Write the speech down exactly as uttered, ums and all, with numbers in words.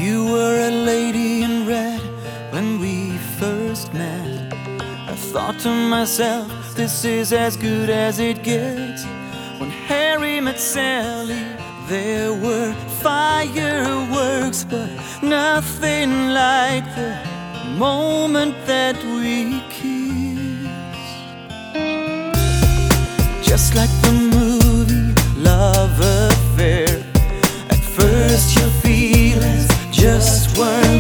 You were a lady in red when we first met. I thought to myself, this is as good as it gets. When Harry met Sally, there were fireworks, but nothing like the moment that we kissed. Just like the movie Love Affair, at first your feelings just weren't